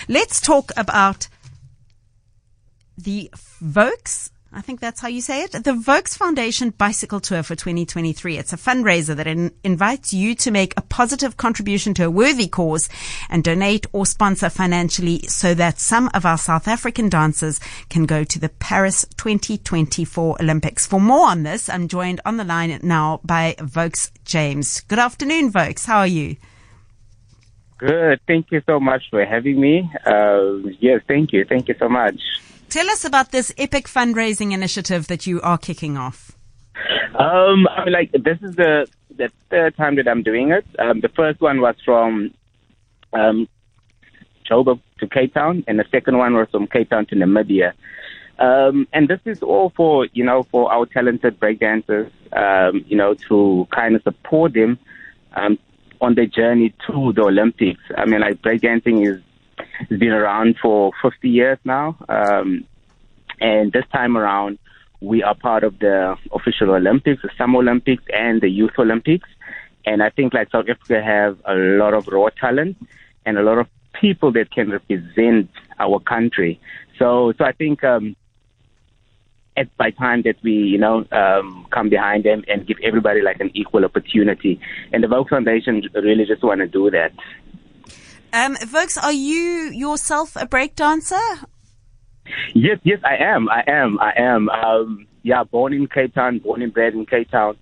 Let's talk about the Vokes. I think that's how you say it. The Vokes Foundation Bicycle Tour for 2023. It's a fundraiser that invites you to make a positive contribution to a worthy cause and donate or sponsor financially so that some of our South African dancers can go to the Paris 2024 Olympics. For more on this, I'm joined on the line now by Vokes James. Good afternoon, Vokes. How are you? Good. Thank you so much for having me. Yes, thank you. Thank you so much. Tell us about this epic fundraising initiative that you are kicking off. This is the third time that I'm doing it. The first one was from Joburg to Cape Town, and the second one was from Cape Town to Namibia. And this is all for our talented breakdancers, to kind of support them on their journey to the Olympics. Breakdancing has been around for 50 years now. And this time around, we are part of the official Olympics, the Summer Olympics and the Youth Olympics. And I think South Africa have a lot of raw talent and a lot of people that can represent our country. So I think it's by time that we, come behind them and give everybody an equal opportunity. And the Vokes Foundation really just want to do that. Vokes, are you yourself a break dancer? Yes, I am. Born in Cape Town, born and bred in Cape Town.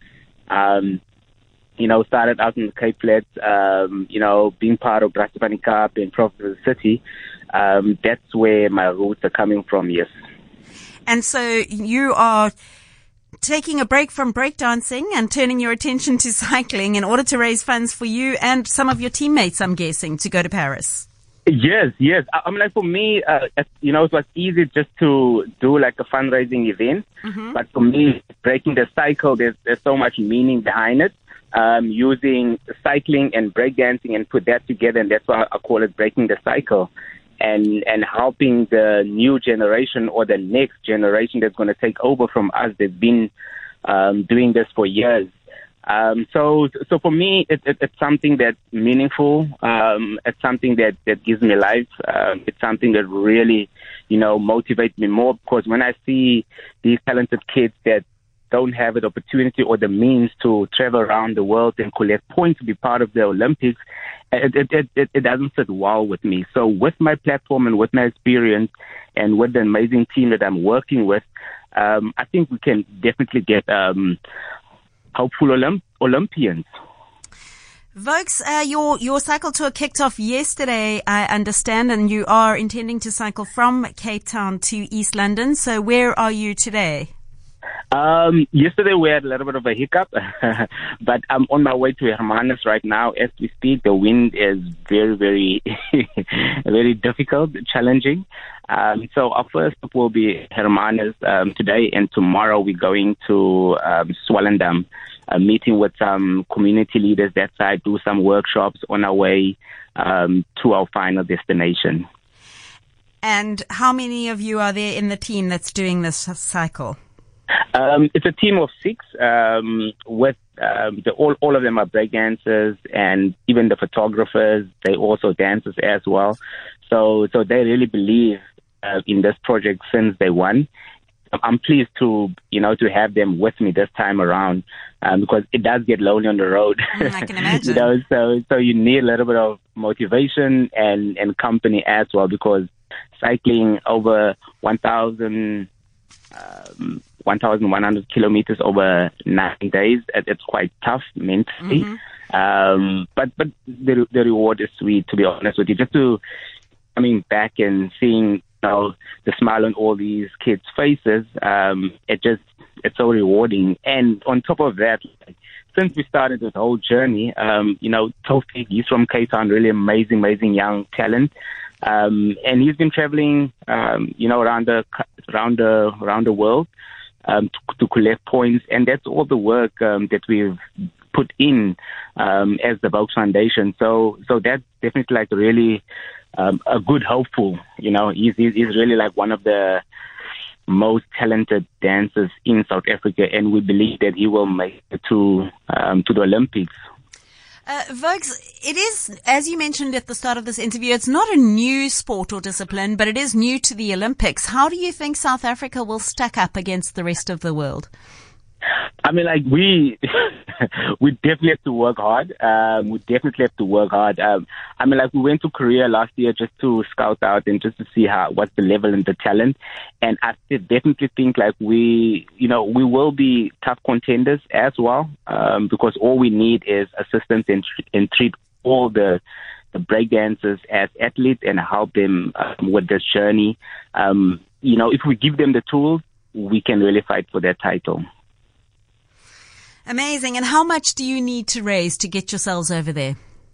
Started out in the Cape Flats, being part of Brasipani Cup in Providence City. That's where my roots are coming from, yes. And so you are taking a break from breakdancing and turning your attention to cycling in order to raise funds for you and some of your teammates, I'm guessing, to go to Paris. Yes. For me, it was easy just to do a fundraising event. Mm-hmm. But for me, breaking the cycle, there's so much meaning behind it. Using cycling and breakdancing and put that together, and that's why I call it breaking the cycle. And helping the new generation or the next generation that's going to take over from us that's been doing this for years. So for me, it's something that's meaningful. It's something that gives me life. It's something that really, motivates me more, because when I see these talented kids that don't have an opportunity or the means to travel around the world and collect points to be part of the Olympics, it doesn't sit well with me. So with my platform and with my experience and with the amazing team that I'm working with, I think we can definitely get hopeful Olympians. Vokes, your cycle tour kicked off yesterday, I understand, and you are intending to cycle from Cape Town to East London. So where are you today? Yesterday we had a little bit of a hiccup, but I'm on my way to Hermanus right now as we speak. The wind is very, very, very difficult, challenging. So our first stop will be Hermanus today, and tomorrow we're going to Swellendam, meeting with some community leaders that side, do some workshops on our way to our final destination. And how many of you are there in the team that's doing this cycle? It's a team of 6. With all of them are breakdancers, and even the photographers, they also dancers as well. So they really believe in this project since day one. I'm pleased to have them with me this time around, because it does get lonely on the road. I can imagine. So you need a little bit of motivation and company as well, because cycling over 1,100 kilometers over 9 days, it's quite tough mentally. Mm-hmm. But the reward is sweet, to be honest with you. Just to coming back and seeing the smile on all these kids' faces, it's so rewarding. And on top of that, since we started this whole journey, Tofik, he's from Cape Town, really amazing young talent. And he's been traveling, around the world, to collect points. And that's all the work, that we've put in, as the Vokes Foundation. So that's definitely really, a good hopeful, he's really one of the most talented dancers in South Africa, and we believe that he will make it to the Olympics. Vokes, it is, as you mentioned at the start of this interview, it's not a new sport or discipline, but it is new to the Olympics. How do you think South Africa will stack up against the rest of the world? I mean, like, we definitely have to work hard. We definitely have to work hard. I mean, like, we went to Korea last year just to scout out and just to see what's the level and the talent. And I definitely think, like, we will be tough contenders as well, because all we need is assistance and treat all the breakdancers as athletes and help them with this journey. If we give them the tools, we can really fight for that title. Amazing. And how much do you need to raise to get yourselves over there?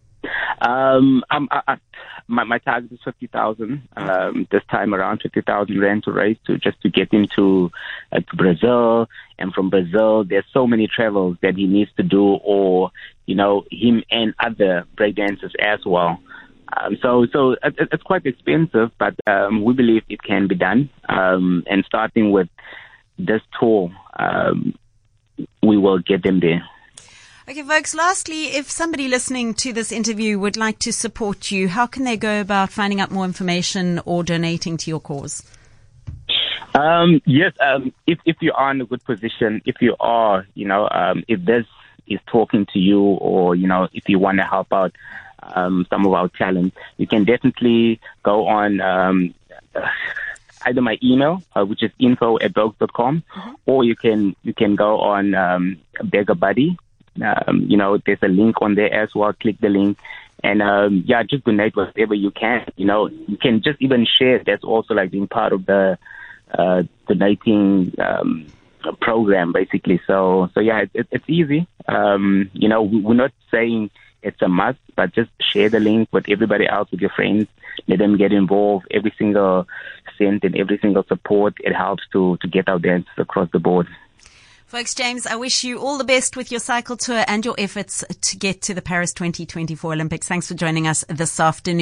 My target is 50,000. This time around, 50,000 rand to raise to get into Brazil. And from Brazil, there's so many travels that he needs to do, or him and other breakdancers as well. So it's quite expensive, but we believe it can be done. And starting with this tour, we will get them there. Okay, folks, lastly, if somebody listening to this interview would like to support you, how can they go about finding out more information or donating to your cause? Yes, if you are in a good position, if you are, if this is talking to you, or, if you want to help out some of our talent, you can definitely go on either my email, which is info@vogues.com, or you can go on Beggar Buddy. There's a link on there as well. Click the link and just donate whatever you can. You can just even share. That's also like being part of the donating program, basically. So yeah, it's easy. We're not saying it's a must, but just share the link with everybody else, with your friends. Let them get involved. Every single cent and every single support, it helps to get our dancers across the board. Folks, James, I wish you all the best with your cycle tour and your efforts to get to the Paris 2024 Olympics. Thanks for joining us this afternoon.